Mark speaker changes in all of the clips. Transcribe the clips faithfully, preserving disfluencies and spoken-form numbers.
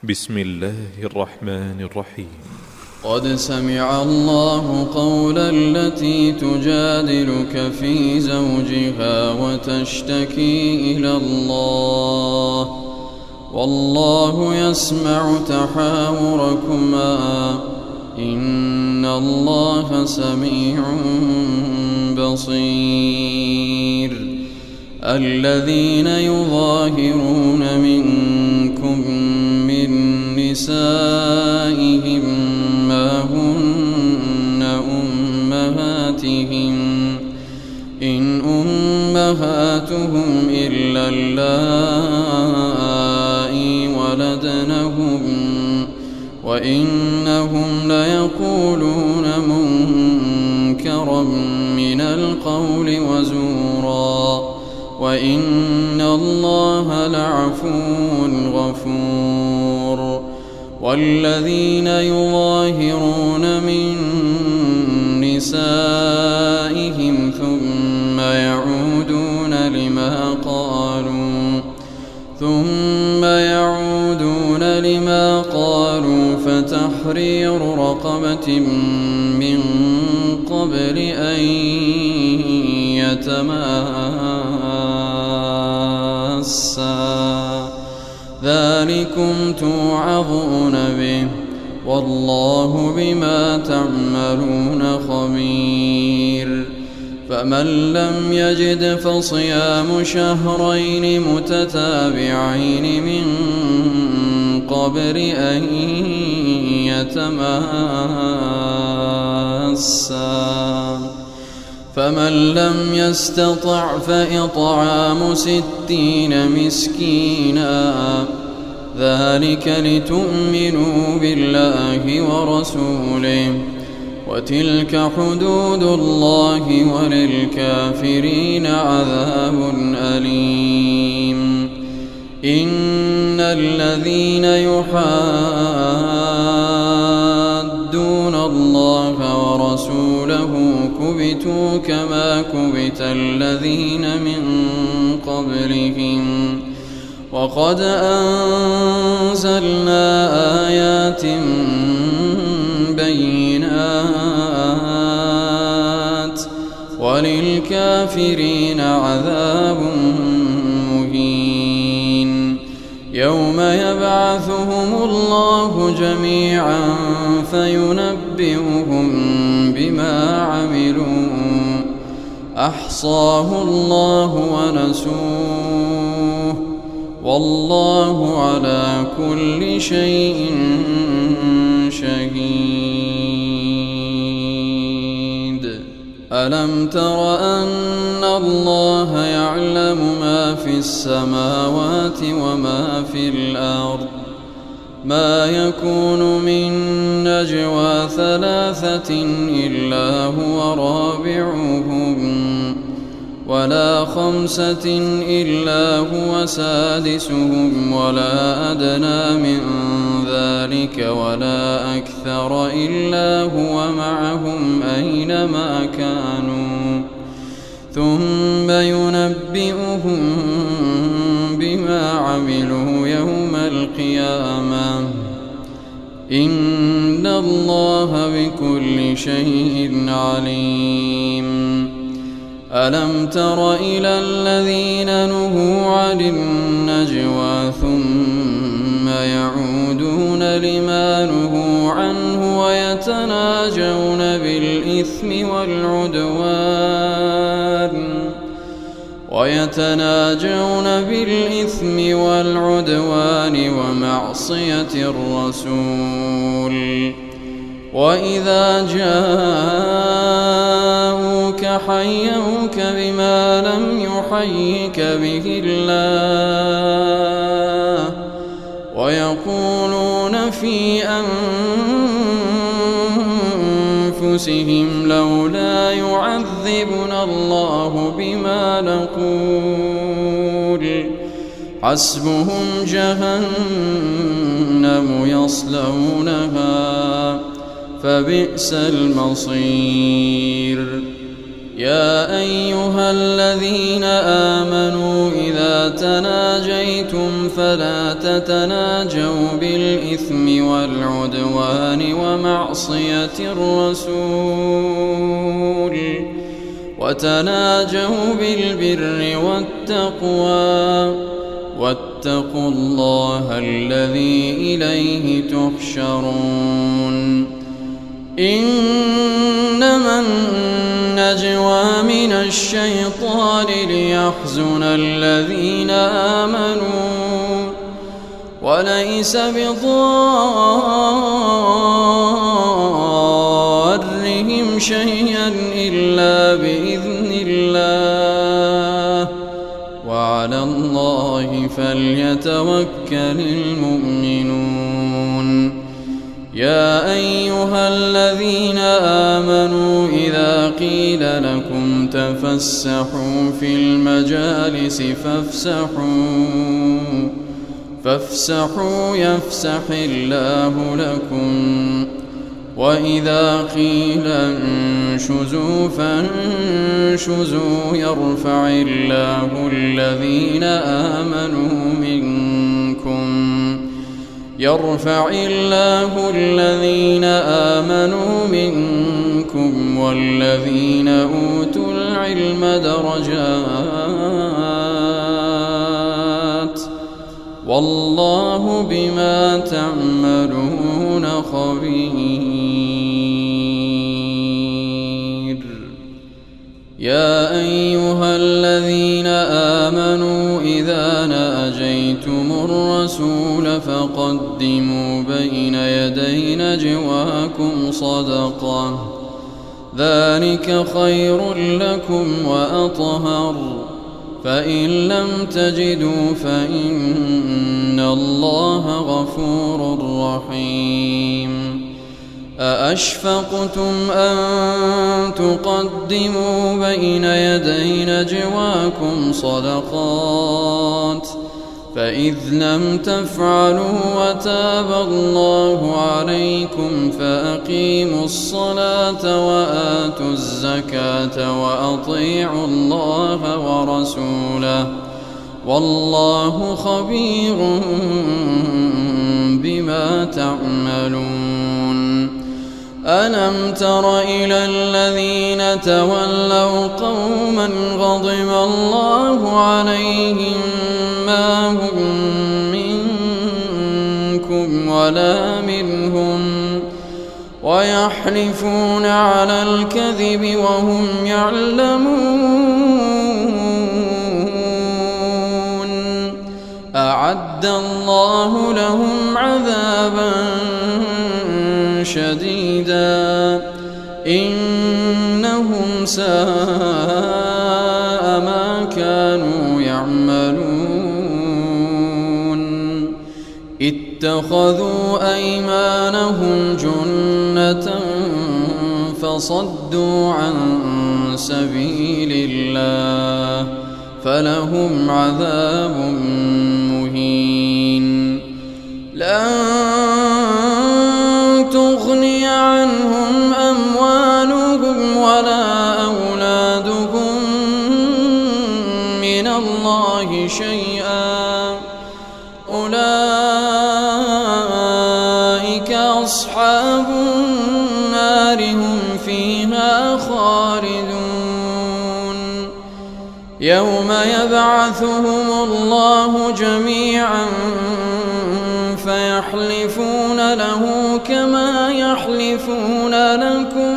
Speaker 1: بسم الله الرحمن الرحيم.
Speaker 2: قد سمع الله قول التي تجادلك في زوجها وتشتكي إلى الله والله يسمع تحاوركما إن الله سميع بصير. الذين يظاهرون منكم من نسائهم ما هن أمهاتهم إن أمهاتهم إلا اللائي ولدنهم وإنهم ليقولون منكرا من القول وزورا وإن الله لعفو غفور. والذين يظاهرون من نسائهم ثم يعودون لما قالوا ثم يعودون لما قالوا فتحرير رقبة من قبل أن يتماسا ذلكم توعظون به والله بما تعملون خبير. فمن لم يجد فصيام شهرين متتابعين من قبل أن يتماسا فمن لم يستطع فإطعام ستين مسكينا ذلك لتؤمنوا بالله ورسوله وتلك حدود الله وللكافرين عذاب أليم. إن الذين يحادون الله ورسوله كبتوا كما كبت الذين من قبلهم وقد أنزلنا آيات بينات وللكافرين عذاب مهين. يوم يبعثهم الله جميعا فينبئهم بما عملوا أحصاه الله ونسوه والله على كل شيء شهيد. ألم تر أن الله يعلم ما في السماوات وما في الأرض ما يكون من نجوى ثلاثة إلا هو رابعهم ولا خمسة إلا هو سادسهم ولا أدنى من ذلك ولا أكثر إلا هو معهم أينما كانوا ثم ينبئهم بما عملوا يوم القيامة إن الله بكل شيء عليم. ألم تر إلى الذين نهوا عن النجوى ثم يعودون لما نهوا عنه ويتناجون بالإثم والعدوان ويتناجون بالإثم والعدوان ومعصية الرسول وإذا جاءوك حيوك بما لم يحيك به الله ويقولون في أنفسهم لولا يعذبنا الله بما نقول حسبهم جهنم يصلونها فبئس المصير. يا أيها الذين آمنوا إذا تناجيتم فلا تتناجوا بالإثم والعدوان ومعصية الرسول وتناجوا بالبر والتقوى واتقوا الله الذي إليه تحشرون إنما النجوى من الشيطان ليحزن الذين آمنوا وليس بضارهم شيئا إلا بإذن الله وعلى الله فليتوكل المؤمنون يا أيها الذين آمنوا إذا قيل لكم تفسحوا في المجالس فافسحوا فافسحوا يفسح الله لكم وإذا قيل انشزوا فانشزوا يرفع الله الذين آمنوا منكم يرفع الله الذين آمنوا منكم والذين أوتوا العلم درجات والله بما تعملون خبير يا أيها الذين آمنوا إذا ناجيتم الرسول فقدموا بين يدي نجواكم صدقة ذلك خير لكم وأطهر فإن لم تجدوا فإن الله غفور رحيم أأشفقتم أن تقدموا بين يدي نجواكم صدقات فإذ لم تفعلوا وتاب الله عليكم فأقيموا الصلاة وآتوا الزكاة وأطيعوا الله ورسوله والله خبير بما تعملون ألم تر إلى الذين تولوا قوما غضب الله عليهم ما هم منكم ولا منهم ويحلفون على الكذب وهم يعلمون أعد الله لهم عذابا شديدا إنهم ساء ما كانوا يعملون اتخذوا أيمانهم جنة فصدوا عن سبيل الله فلهم عذاب مهين لن تغني عنهم أموالهم ولا أولادهم من الله شيئا أولئك أصحاب النار هم فيها خالدون يوم يبعثهم الله جميعا فيحلفون له كما يحلفون لكم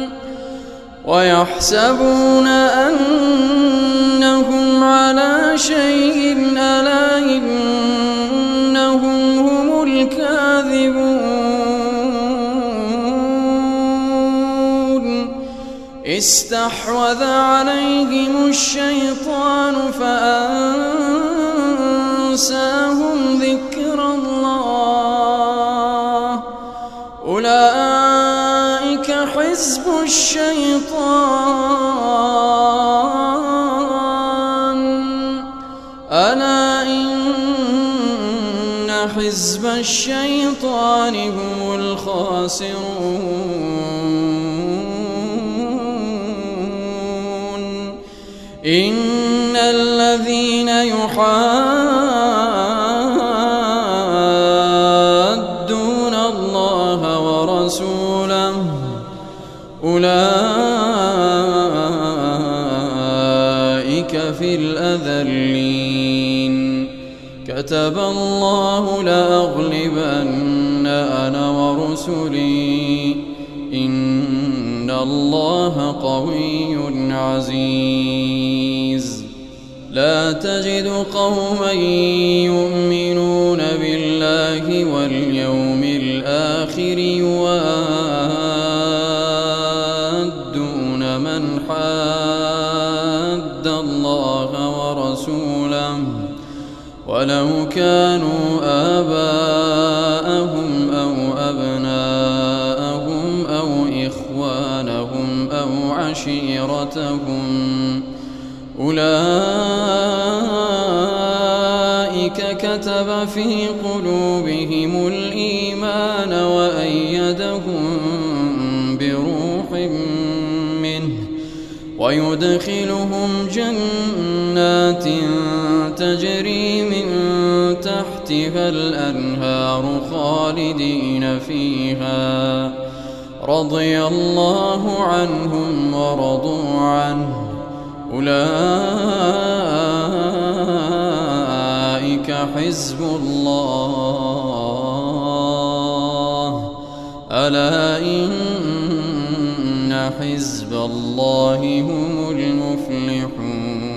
Speaker 2: ويحسبون أنهم على شيء ألا إنهم هم الكاذبون استحوذ عليهم الشيطان فأنساهم ذكر الله أولئك حزب الشيطان ألا إن حزب الشيطان هم الخاسرون إن الذين يحادون الله ورسوله أولئك في الأذلين كتب الله لأغلبن أنا ورسلي إن الله قوي عزيز لا تجد قوما يؤمنون بالله واليوم الآخر يوادون من حاد الله ورسوله ولو كانوا آباءهم أو أبناءهم أو إخوانهم أو عشيرتهم أولئك كتب في قلوبهم الإيمان وأيدهم بروح منه ويدخلهم جنات تجري من تحتها الأنهار خالدين فيها رضي الله عنهم ورضوا عنه أولئك حزب الله ألا إن حزب الله هم المفلحون.